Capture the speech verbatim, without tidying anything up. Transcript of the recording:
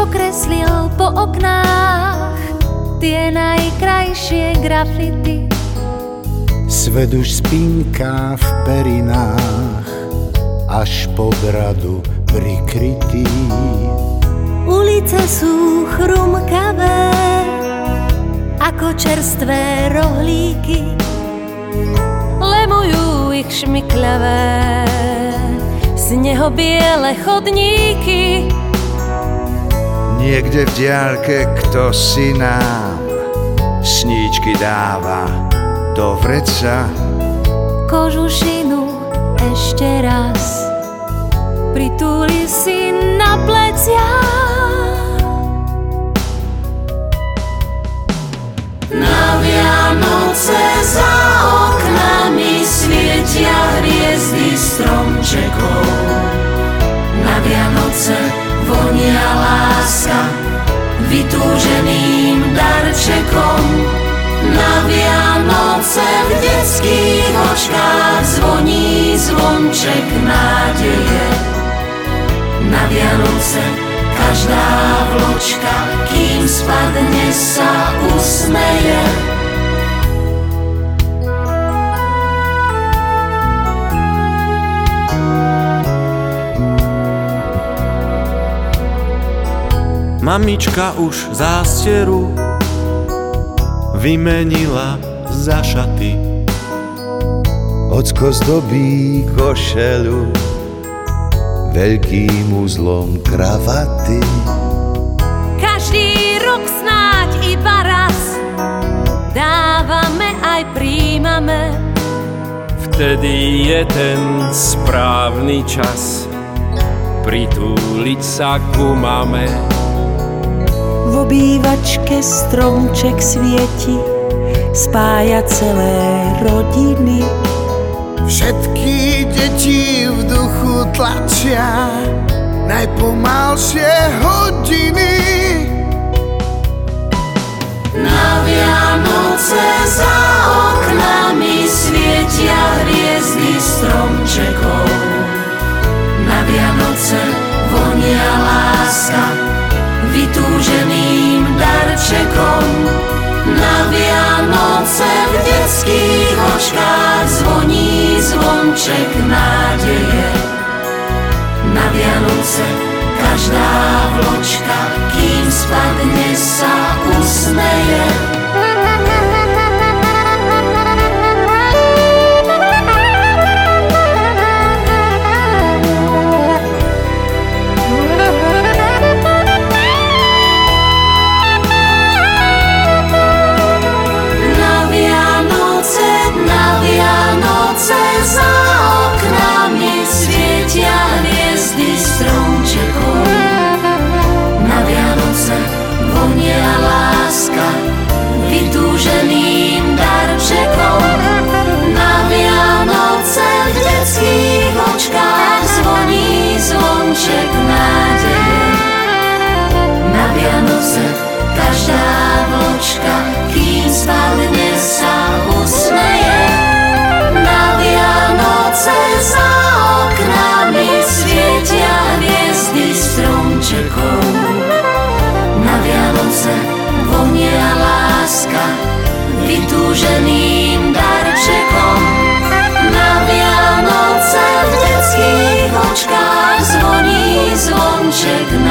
pokreslil po oknách tie najkrajšie grafity. Svet už spinká v perinách, až po bradu prikrytý. Ulice sú chrumkavé, ako čerstvé rohlíky. Lemujú ich šmyklavé snehobiele chodníky. Niekde v diaľke kto si nám sníčky dáva do vreca. Kožušinu ešte raz pritúli si na pleciach. Na Vianoce za oknami svietia hviezdy stromčekov. Na Vianoce vonia láska vytúženým darčekom. Na Vianoce v detských očkách zvoní zvonček nádeje. Na Vianoce každá vločka, kým spadne, sa usmeje. Mamička už zásteru vymenila za šaty. Ocko zdobí košelu veľkým uzlom kravaty. Každý rok snáď iba raz dávame aj príjmame. Vtedy je ten správny čas pritúliť sa ku mame. V obývačke stromček svieti, spája celé rodiny. Všetky deti v duchu tlačia najpomalšie hodiny. Na Vianoce za oknami svietia hviezdy stromčekov. Na Vianoce vonia láska vytúženým darčekom. Na Vianoce v detských očkách zvoní zvonček nádeje. Na Vianoce každá vločka, kým spadne, sa usmeje. Za oknami svietia hviezdy stromčekov. Na Vianoce vonia láska vytúženým darčekom. Na Vianoce v detských očkách zvoní zvonček nádeje. Na Vianoce každá vločka, kým spadne, sa usmeje. Na Vianoce za oknami svietia hviezdy stromčekov. Na Vianoce vonia láska vytúženým darčekom. Na Vianoce v detských očkách zvoní zvonček